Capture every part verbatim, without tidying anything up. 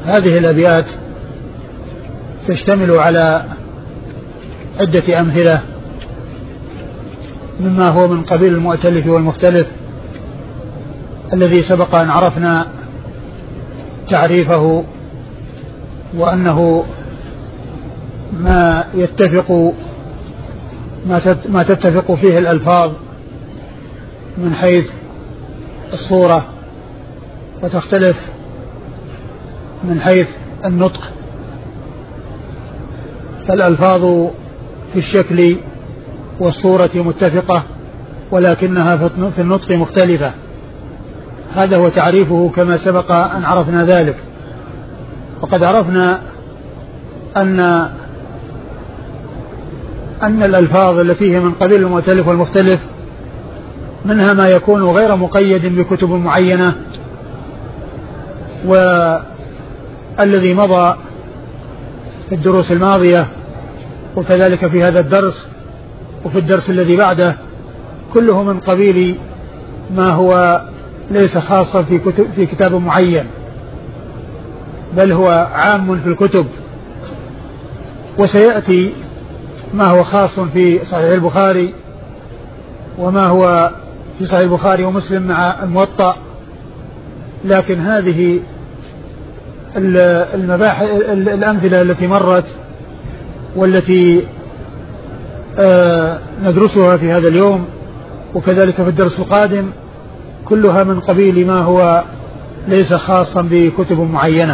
هذه الأبيات تشتمل على عدة أمثلة مما هو من قبيل المؤتلف والمختلف الذي سبق أن عرفنا تعريفه، وأنه ما يتفق ما تتفق فيه الألفاظ من حيث الصورة، وتختلف من حيث النطق، فالألفاظ في الشكل والصورة متفقة ولكنها في النطق مختلفة. هذا هو تعريفه كما سبق أن عرفنا ذلك. وقد عرفنا أن أن الألفاظ التي هي من قبيل المؤتلف والمختلف منها ما يكون غير مقيد بكتب معينة، والذي مضى في الدروس الماضية وكذلك في هذا الدرس وفي الدرس الذي بعده كله من قبيل ما هو ليس خاصا في, كتب في كتاب معين، بل هو عام في الكتب. وسيأتي ما هو خاص في صحيح البخاري وما هو في صحيح البخاري ومسلم مع الموطأ، لكن هذه المباحث الأمثلة التي مرت والتي آه ندرسها في هذا اليوم وكذلك في الدرس القادم كلها من قبيل ما هو ليس خاصا بكتب معينة.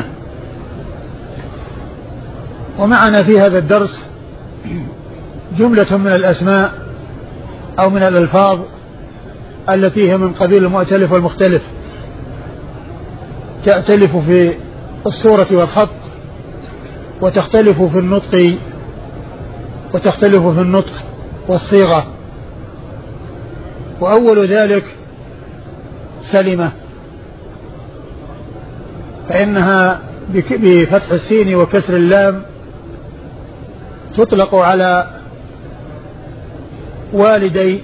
ومعنا في هذا الدرس جملة من الأسماء أو من الألفاظ التي هي من قبيل المؤتلف والمختلف، تأتلف في الصورة والخط وتختلف في النطق وتختلف في النطق والصيغة. وأول ذلك سلمة، فإنها بفتح السين وكسر اللام تطلق على والدي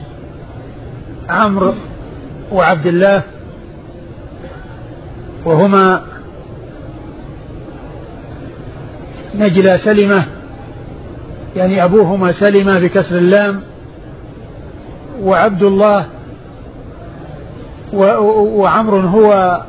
عمرو وعبد الله، وهما نجلى سلمة، يعني أبوهما سلمة بكسر اللام، وعبد الله وعمرو هو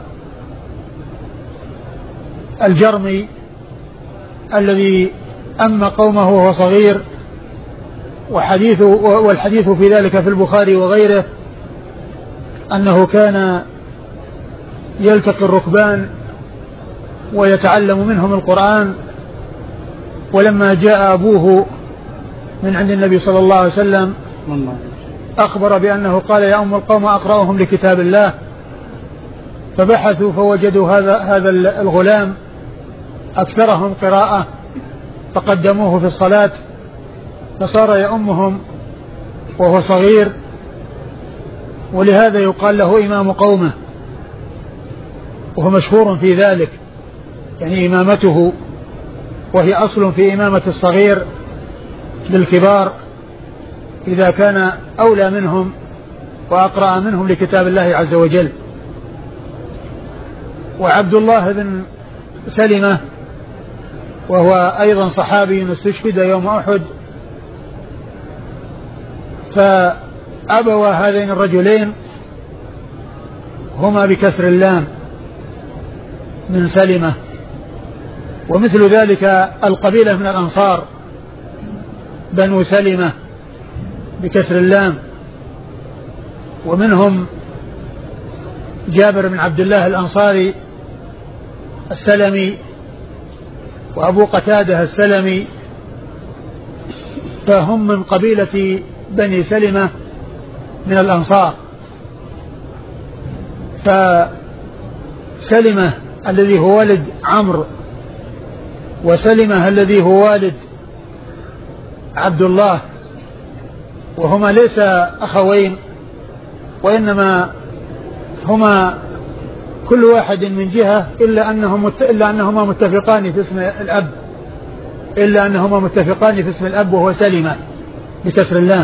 الجرمي الذي أما قومه وهو صغير، وحديث والحديث في ذلك في البخاري وغيره أنه كان يلتقي الركبان ويتعلم منهم القرآن، ولما جاء أبوه من عند النبي صلى الله عليه وسلم أخبر بأنه قال يا أم القوم أقرأهم لكتاب الله، فبحثوا فوجدوا هذا هذا الغلام أكثرهم قراءة فقدموه في الصلاة، فصار يأمهم وهو صغير، ولهذا يقال له إمام قومه، وهو مشهور في ذلك، يعني إمامته وهي أصل في إمامة الصغير للكبار إذا كان أولى منهم وأقرأ منهم لكتاب الله عز وجل. وعبد الله بن سلمة وهو أيضا صحابي استشهد يوم أحد، فأبوا هذين الرجلين هما بكسر اللام من سلمة. ومثل ذلك القبيلة من الأنصار بنو سلمة بكسر اللام، ومنهم جابر بن عبد الله الأنصاري السلمي وأبو قتادة السلمي، فهم من قبيلة بني سلمة من الأنصار. فسلمة الذي هو والد عمرو وسلمة الذي هو والد عبد الله، وهما ليس أخوين وإنما هما كل واحد من جهة إلا أنهم إلا أنهما متفقان في اسم الأب إلا أنهما متفقان في اسم الأب وهو سلمة بكسر اللام،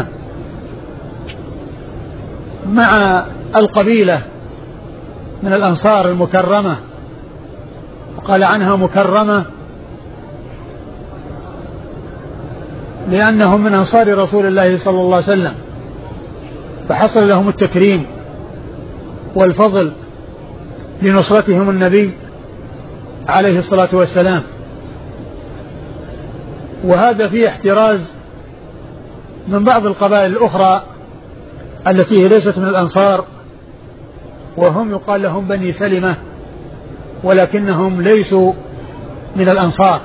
مع القبيلة من الأنصار المكرمة وقال عنها مكرمة لأنهم من أنصار رسول الله صلى الله عليه وسلم، فحصل لهم التكريم والفضل لنصرتهم النبي عليه الصلاة والسلام. وهذا فيه احتراز من بعض القبائل الأخرى التي هي ليست من الأنصار، وهم يقال لهم بني سلمة، ولكنهم ليسوا من الأنصار.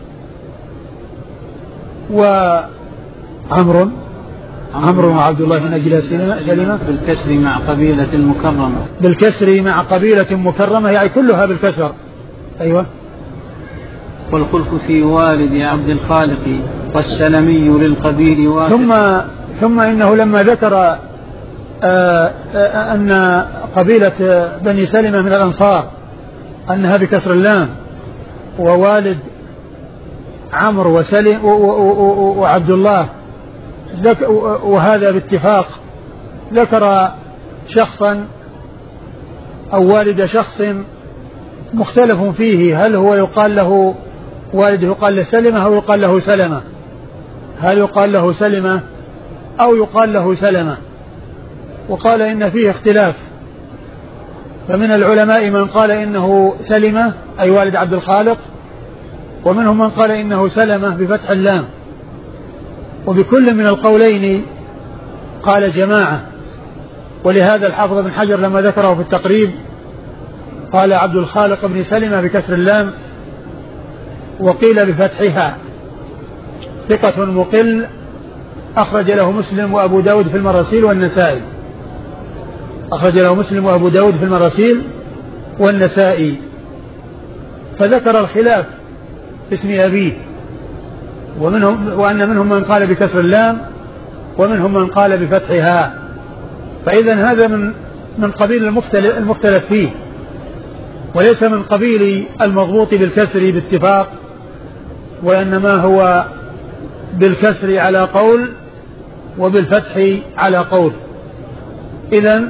وعمر عمرو وعبد الله بن أجل سلمة بالكسر مع قبيلة مكرمة، بالكسر مع قبيلة مكرمة يعني كلها بالكسر. أيوة. والخلف في والد عبد الخالق والسلمي للقبيل واحد. ثم ثم إنه لما ذكر آآ آآ أن قبيلة بني سلمة من الأنصار أنها بكسر اللام، ووالد عمرو وسلم وعبد الله، وهذا باتفاق ذكر شخصا أو والد شخص مختلف فيه، هل هو يقال له والده يقال له سلمة أو يقال له سلمة، هل يقال له سلمة أو يقال له سلمة. وقال إن فيه اختلاف، فمن العلماء من قال إنه سلمة أي والد عبد الخالق، ومنهم من قال إنه سلمة بفتح اللام. وبكل من القولين قال جماعة، ولهذا الحافظ بن حجر لما ذكره في التقريب قال عبد الخالق بن سلمة بكسر اللام، وقيل بفتحها، ثقة مقل أخرج له مسلم وأبو داود في المراسيل والنسائي، أخرج له مسلم وأبو داود في المراسيل والنسائي. فذكر الخلاف في اسم أبيه، ومنهم وأن منهم من قال بكسر اللام ومنهم من قال بفتحها. فإذا هذا من من قبيل المختلف, المختلف فيه، وليس من قبيل المضبوط بالكسر باتفاق، وإنما هو بالكسر على قول وبالفتح على قول. إذن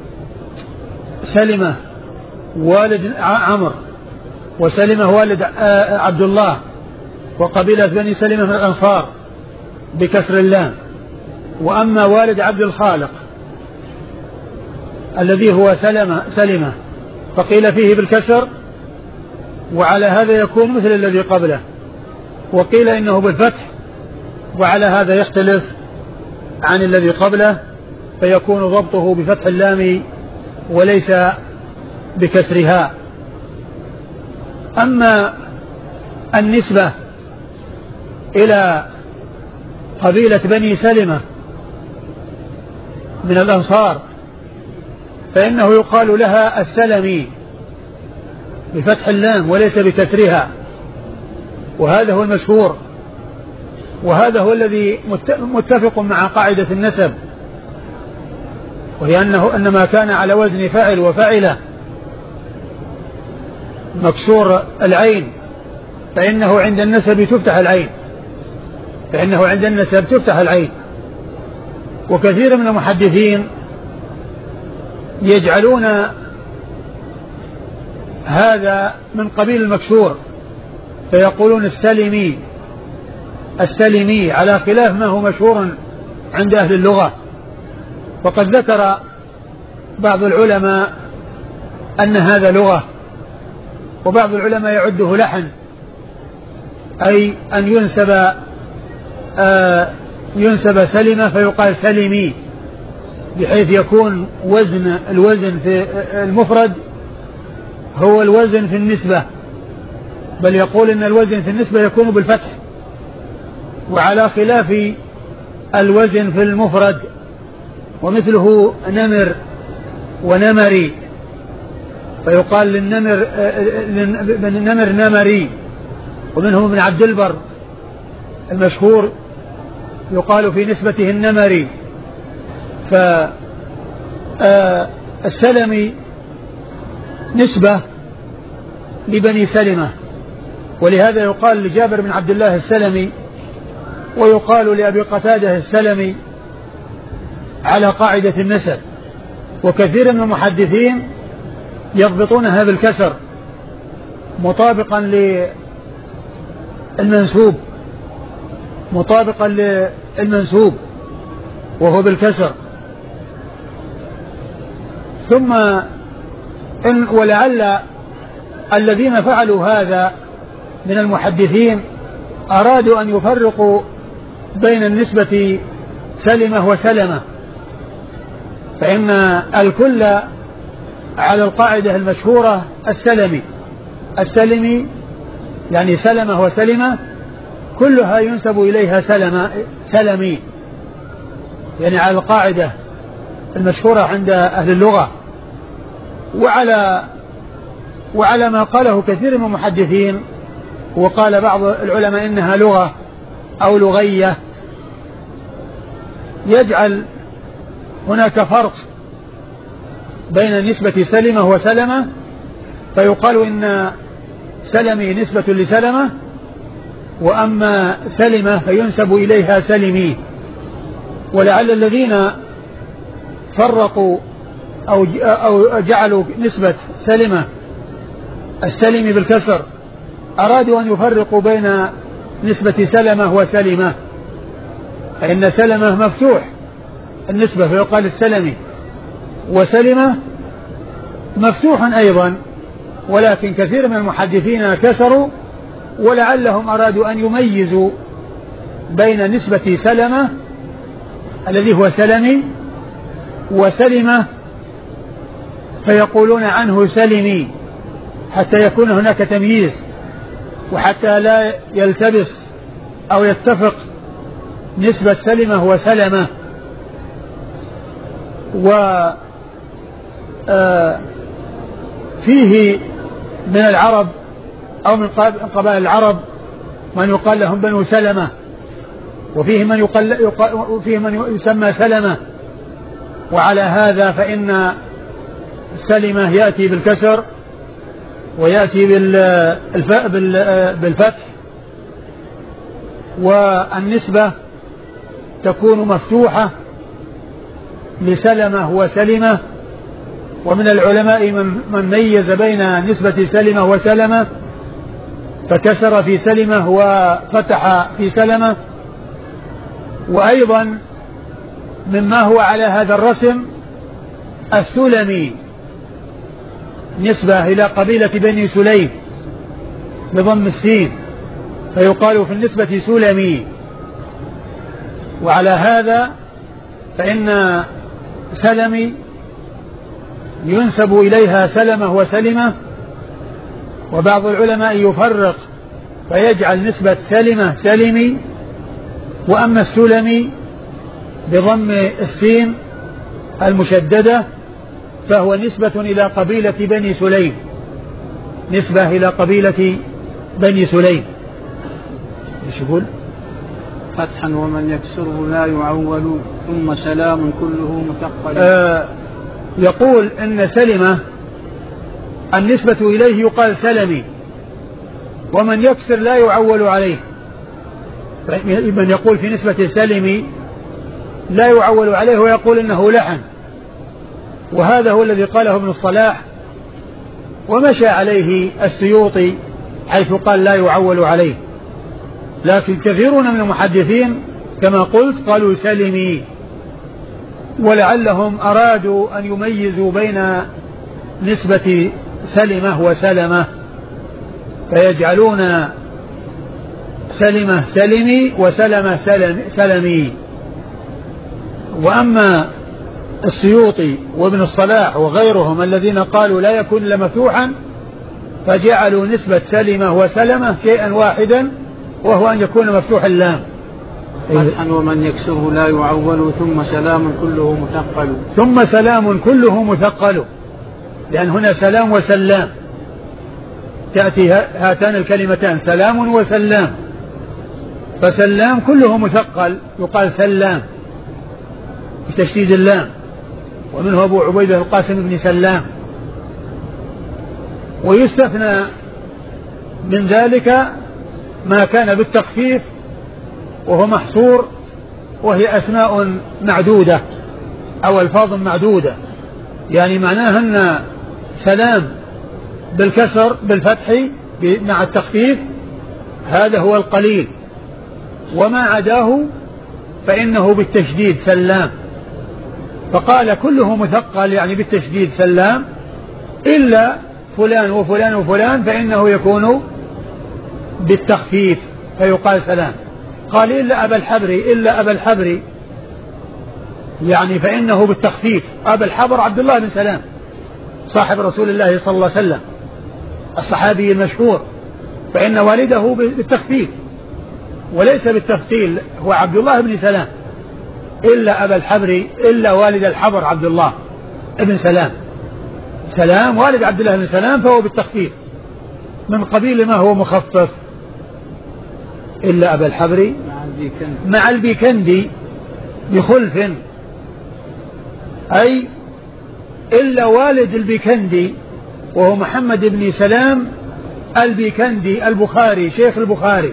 سلمة والد عمرو وسلمة والد عبد الله وقبيلة بني سلمة من الأنصار بكسر اللام. وأما والد عبد الخالق الذي هو سلمة, سلمة فقيل فيه بالكسر، وعلى هذا يكون مثل الذي قبله، وقيل إنه بالفتح، وعلى هذا يختلف عن الذي قبله، فيكون ضبطه بفتح اللام وليس بكسرها. أما النسبة إلى قبيلة بني سلمة من الأنصار فإنه يقال لها السلمي بفتح اللام وليس بكسرها، وهذا هو المشهور، وهذا هو الذي متفق مع قاعدة النسب، وهي أنه أنما كان على وزن فاعل وفاعلة مكسور العين فإنه عند النسب تفتح العين، فإنه عند النسب تفتح العين. وكثير من المحدثين يجعلون هذا من قبيل المكسور، فيقولون السلمي السلمي على خلاف ما هو مشهور عند أهل اللغة. وقد ذكر بعض العلماء أن هذا لغة، وبعض العلماء يعده لحن، أي أن ينسب آه ينسب سلمة فيقال سلمي، بحيث يكون وزن الوزن في المفرد هو الوزن في النسبة، بل يقول إن الوزن في النسبة يكون بالفتح، وعلى خلاف الوزن في المفرد، ومثله نمر ونمري، فيقال للنمر نمر نمري. ومنهم ابن عبد البر المشهور يقال في نسبته النمري. فالسلمي نسبة لبني سلمة، ولهذا يقال لجابر بن عبد الله السلمي، ويقال لأبي قتادة السلمي على قاعدة النسب. وكثير من المحدثين يضبطونها بالكسر، مطابقا للمنسوب مطابقا للمنسوب وهو بالكسر. ثم إن ولعل الذين فعلوا هذا من المحدثين أرادوا أن يفرقوا بين النسبة سلمة وسلمة، فإن الكل على القاعدة المشهورة السلمي السلمي يعني سلمة وسلمة كلها ينسب إليها سلمة سلمي، يعني على القاعدة المشهورة عند أهل اللغة. وعلى وعلى ما قاله كثير من المحدثين، وقال بعض العلماء إنها لغة أو لغية، يجعل هناك فرق بين نسبة سلمة وسلمة، فيقال إن سلمي نسبة لسلمة، وأما سلمة فينسب إليها سلمي. ولعل الذين فرقوا أو أو جعلوا نسبة سلمة السلمي بالكسر أرادوا أن يفرقوا بين نسبة سلمة وسلمة، فإن سلمة مفتوح النسبة فيقال السلمي، وسلمة مفتوح أيضا، ولكن كثير من المحدثين كسروا، ولعلهم أرادوا أن يميزوا بين نسبة سلمة الذي هو سلمي وسلمة فيقولون عنه سلمي، حتى يكون هناك تمييز، وحتى لا يلتبس أو يتفق نسبة سلمة وسلمة. وفيه من العرب أو من قبائل العرب من يقال لهم بنو سلمة، وفيه من يقال وفيه من يسمى سلمة. وعلى هذا فإن سلمة يأتي بالكسر ويأتي بالفتح، والنسبة تكون مفتوحة لسلمة وسلمة. ومن العلماء من, من ميز بين نسبة سلمة وسلمة فكسر في سلمة وفتح في سلمة. وأيضا مما هو على هذا الرسم السلمي نسبة إلى قبيلة بني سليم بضم السين، فيقال في النسبة سلمي. وعلى هذا فإن سلمي ينسب إليها سلمة وسلمة. وبعض العلماء يفرق فيجعل نسبة سلمة سلمي، وأما السلمي بضم السين المشددة فهو نسبة إلى قبيلة بني سليم، نسبة إلى قبيلة بني سليم. ايش يقول؟ فتحا ومن يكسره لا يعول ثم سلام كله مثقل. آه يقول إن سلمة النسبة إليه يقال سلمي، ومن يكسر لا يعول عليه. من يقول في نسبة سلمي لا يعول عليه ويقول إنه لحن، وهذا هو الذي قاله ابن الصلاح ومشى عليه السيوطي حيث قال لا يعول عليه. لكن كثيرون من المحدثين كما قلت قالوا سلمي، ولعلهم أرادوا أن يميزوا بين نسبة سلمة وسلمة فيجعلون سلمة سلمي وسلمة سلم سلمي. وأما السيوطي وابن الصلاح وغيرهم الذين قالوا لا يكون إلا مفتوحا فجعلوا نسبة سلمة وسلمة شيئا واحدا، وهو أن يكون مفتوح اللام. فتحا ومن يكسره لا يعول ثم سلام كله مثقل. ثم سلام كله مثقل، لأن هنا سلام وسلام تأتي هاتان الكلمتان سلام وسلام، فسلام كله مثقل يقال سلام بتشديد اللام، ومنه أبو عبيدة القاسم بن سلام. ويستثنى من ذلك ما كان بالتخفيف وهو محصور، وهي أسماء معدودة أو ألفاظ معدودة، يعني معناها أن سلام بالكسر بالفتح مع التخفيف هذا هو القليل، وما عداه فإنه بالتشديد سلام. فقال كله مثقل يعني بالتشديد سلام إلا فلان وفلان وفلان فإنه يكون بالتخفيف فيقال سلام. قال إلا أبا الحبر إلا أبا الحبر يعني فإنه بالتخفيف. أبا الحبر عبد الله بن سلام صاحب رسول الله صلى الله عليه وسلم الصحابي المشهور، فإن والده بالتخفيف وليس بالتفصيل، هو عبد الله بن سلام. إلا أبا الحبر إلا والد الحبر عبد الله بن سلام سلام والد عبد الله بن سلام فهو بالتخفيف من قبيل ما هو مخفف. إلا أبا الحبر مع البيكندي بخلف، أي إلا والد البيكندي وهو محمد بن سلام البيكندي البخاري شيخ البخاري.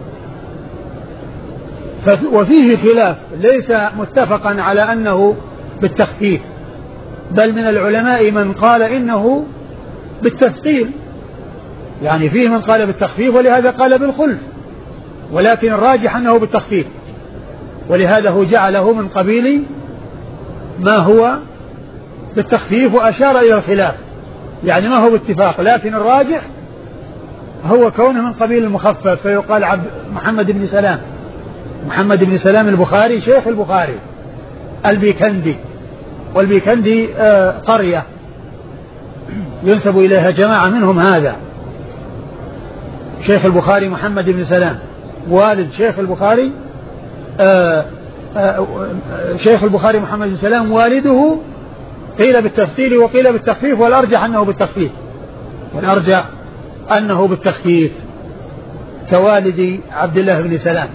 وفيه خلاف ليس متفقا على أنه بالتخفيف، بل من العلماء من قال إنه بالتثقيل، يعني فيه من قال بالتخفيف ولهذا قال بالخلف، ولكن الراجح أنه بالتخفيف، ولهذا هو جعله من قبيل ما هو بالتخفيف وأشار إلى الخلاف، يعني ما هو باتفاق، لكن الراجح هو كونه من قبيل المخفف فيقال عبد محمد بن سلام محمد بن سلام البخاري شيخ البخاري البيكندي. والبيكندي آه قرية ينسب إليها جماعة منهم هذا شيخ البخاري محمد بن سلام والد شيخ البخاري آه آه شيخ البخاري محمد بن سلام والده قيل بالتفصيل وقيل بالتخفيف، والأرجح أنه بالتخفيف والأرجح أنه بالتخفيف كوالد عبد الله بن سلام.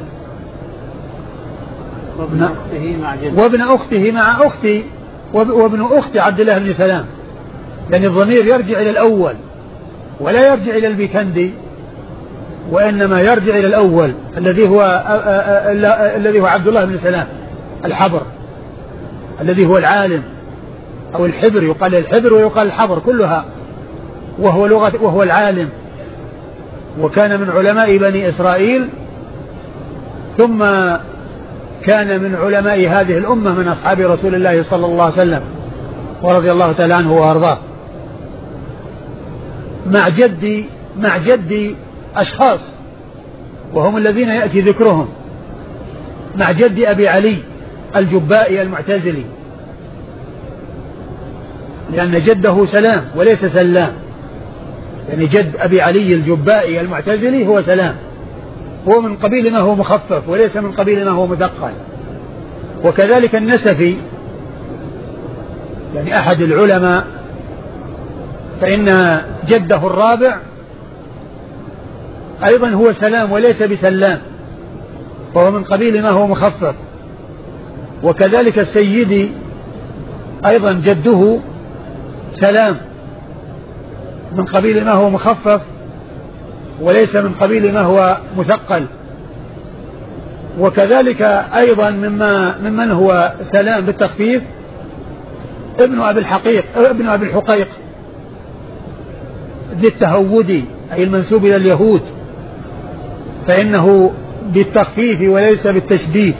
وابن أخته مع جده وابن أخته مع أختي وابن أخت عبد الله بن سلام، لأن الضمير يرجع إلى الأول ولا يرجع إلى البيكندي، وإنما يرجع إلى الأول الذي هو الذي هو عبد الله بن سلام الحبر الذي هو العالم أو الحبر، يقال الحبر ويقال الحبر كلها، وهو لغة وهو العالم، وكان من علماء بني إسرائيل، ثم كان من علماء هذه الأمة من أصحاب رسول الله صلى الله عليه وسلم ورضي الله تعالى عنه وأرضاه. مع جدي مع جدي أشخاص وهم الذين يأتي ذكرهم، مع جد أبي علي الجبائي المعتزلي، لأن جده سلام وليس سلام، يعني جد أبي علي الجبائي المعتزلي هو سلام، هو من قبيل ما هو مخفف وليس من قبيل ما هو مثقل. وكذلك النسفي يعني أحد العلماء، فإن جده الرابع أيضا هو سلام وليس بسلام، فهو من قبيل ما هو مخفف. وكذلك السيدي أيضا جده سلام من قبيل ما هو مخفف وليس من قبيل ما هو مثقل. وكذلك أيضا مما ممن هو سلام بالتخفيف ابن أبي الحقيق ابن أبي الحقيق ذي التهودي أي المنسوب إلى اليهود، فإنه بالتخفيف وليس بالتشديد.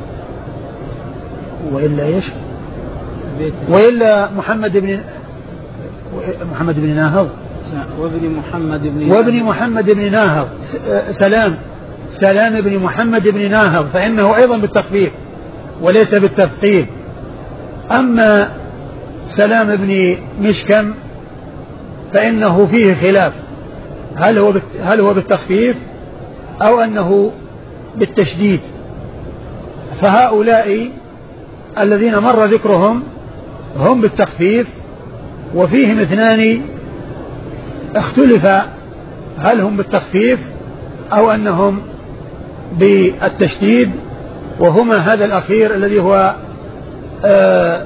وإلا إيش وإلا محمد بن محمد بن ناهض وابن محمد بن وابن محمد بن ناهض سلام سلام بن محمد بن ناهض، فإنه أيضا بالتخفيف وليس بالتثقيل. أما سلام بن مشكم فإنه فيه خلاف، هل هو هل هو بالتخفيف أو أنه بالتشديد. فهؤلاء الذين مر ذكرهم هم بالتخفيف، وفيهم اثنان اختلف هل هم بالتخفيف أو أنهم بالتشديد، وهما هذا الأخير الذي هو آآ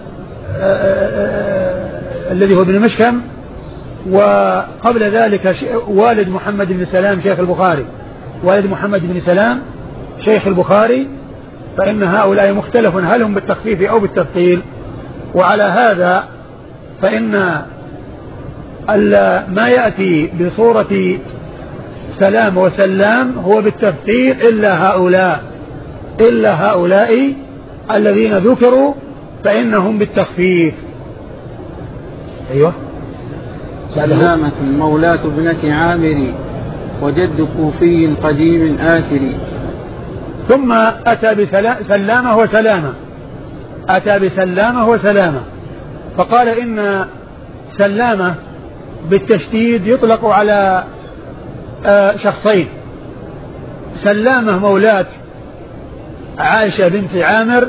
آآ الذي هو ابن مشكم، وقبل ذلك والد محمد بن سلام شيخ البخاري والد محمد بن سلام شيخ البخاري. فإن هؤلاء مختلف هل هم بالتخفيف أو بالتثقيل. وعلى هذا فإن ما يأتي بصورة سلام وسلام هو بالتفخيم إلا هؤلاء إلا هؤلاء الذين ذكروا فإنهم بالتخفيف. أيوة. سلامة مولاة ابنة عامر وجد كوفي قديم آثر. ثم أتى بسلامة وسلامة أتى بسلامة وسلامة فقال إن سلامة بالتشديد يطلق على شخصين. سلامة مولاة عائشة بنت عامر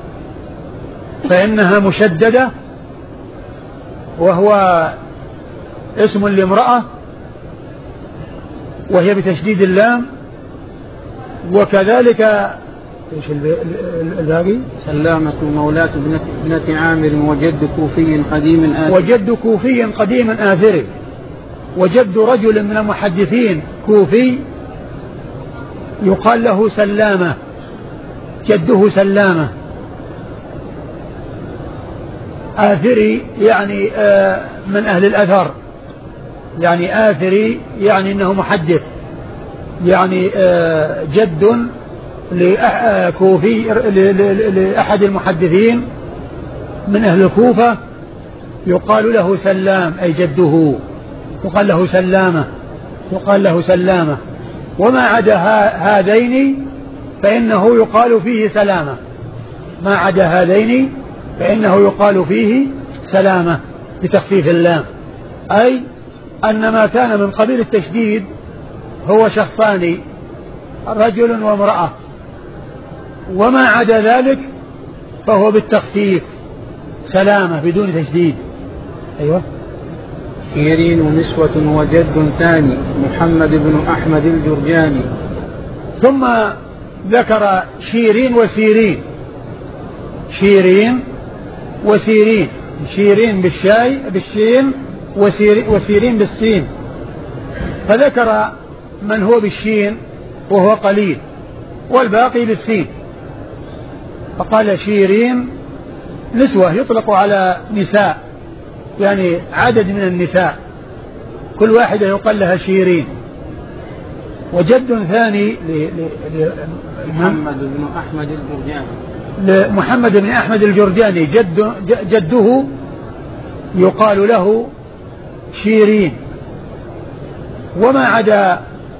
فإنها مشددة وهو اسم لامرأة وهي بتشديد اللام. وكذلك ايش الباقي؟ سلامة مولاة ابنة عامر وجد كوفي قديم آثر. وجد كوفي قديم آثر. وجد رجل من المحدثين كوفي يقال له سلامة جده سلامة آثري يعني آه من أهل الأثر يعني آثري يعني أنه محدث يعني آه جد لكوفي لأحد المحدثين من أهل الكوفة يقال له سلام أي جده يقال له سلامة يقال له سلامة. وما عدا هذين فإنه يقال فيه سلامة ما عدا هذين فإنه يقال فيه سلامة بتخفيف اللام أي أن ما كان من قبيل التشديد هو شخصان رجل وامرأة وما عدا ذلك فهو بالتخفيف سلامة بدون تشديد. أيوة. شيرين ونسوة وجد ثاني محمد بن أحمد الجرجاني. ثم ذكر شيرين وسيرين شيرين وسيرين شيرين بالشاي بالشين وسيرين, وسيرين بالسين فذكر من هو بالشين وهو قليل والباقي بالسين فقال شيرين نسوة يطلق على نساء يعني عدد من النساء كل واحدة يقال لها شيرين. وجد ثاني محمد بن أحمد الجرجاني لمحمد بن أحمد الجرجاني جد جده يقال له شيرين. وما عدا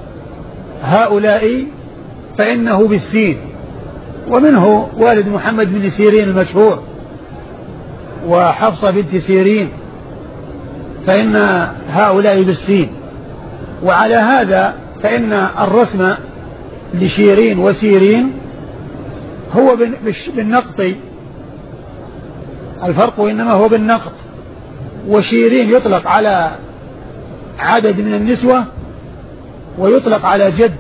هؤلاء فإنه بالسين ومنه والد محمد بن سيرين المشهور وحفصة بنت سيرين فإن هؤلاء بالسين. وعلى هذا فإن الرسم لشيرين وسيرين هو بالنقط الفرق إنما هو بالنقط. وشيرين يطلق على عدد من النسوة ويطلق على جد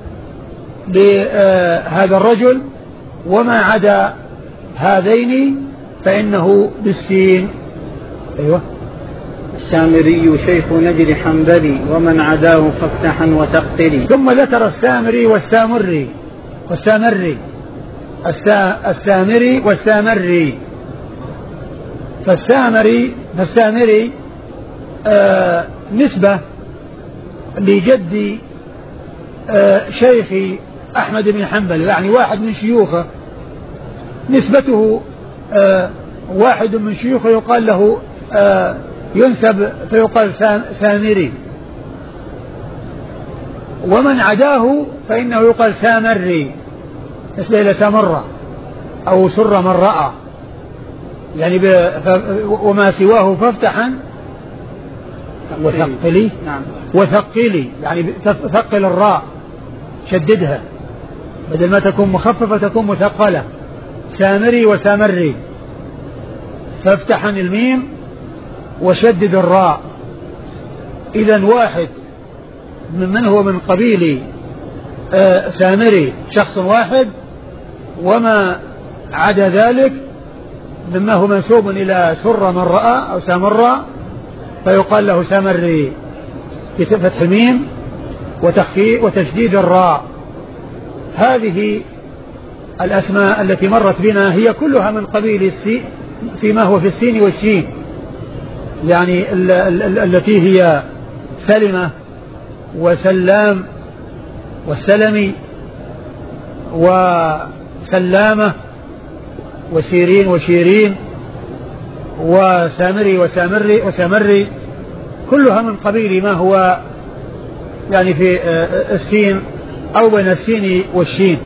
لهذا الرجل وما عدا هذين فإنه بالسين. أيوة. السامري شيخ نجد حنبلي ومن عداه فافتحا وتقتلي. ثم ذكر السامري والسامري والسامري السا السامري والسامري. فالسامري فالسامري آه نسبة لجد آه شيخ أحمد بن حنبل يعني واحد من شيوخه نسبته آه واحد من شيوخه يقال له آه ينسب فيقال سامري ومن عداه فإنه يقال سامري نسبة إلى سمرة أو سر من رأى يعني وما سواه فافتحا وثقلي نعم. وثقلي يعني ثقل الراء شددها بدل ما تكون مخففة تكون مثقلة سامري وسامري فافتحا الميم وشدد الراء. إذن واحد ممن هو من قبيل آه سامري شخص واحد وما عدا ذلك مما هو منسوب إلى سر من رأى أو سامرة فيقال له سامري بفتح الميم وتشديد الراء. هذه الأسماء التي مرت بنا هي كلها من قبيل السين فيما هو في السين والشين يعني ال ال ال التي هي سلمة وسلام والسلمي وسلامة وسيرين وشيرين وسامري وسامري وسامري كلها من قبيل ما هو يعني في السين أو بين السين والشين.